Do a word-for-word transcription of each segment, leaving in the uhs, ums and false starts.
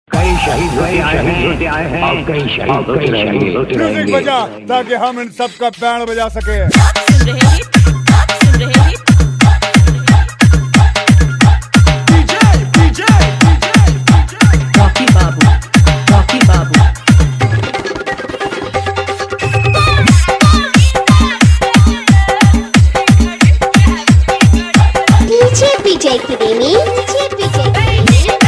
कई शहीद होते आए हैं और कई शहीद होते रहेंगे। म्यूजिक बजा ताकि हम इन सब का बैंड बजा सके। सुन रहे हैं, सुन रहे हैं। रॉकी बाबू, रॉकी बाबू। डीजे पीजे प्रेमी, डीजे पीजे प्रेमी।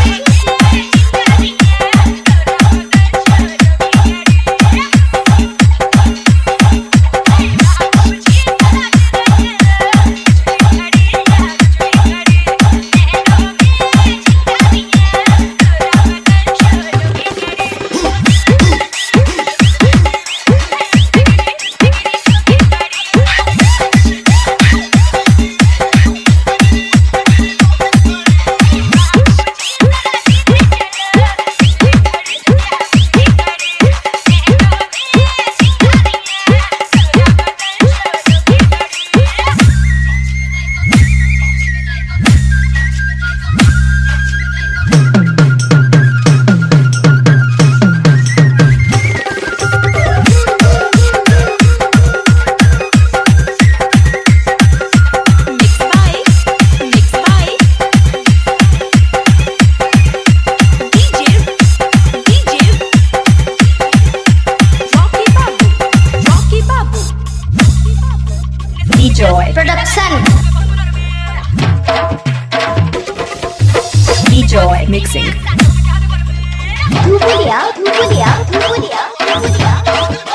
Joy Production, Joy Mixing। धूपुलिया, धूपुलिया, धूपुलिया, धूपुलिया।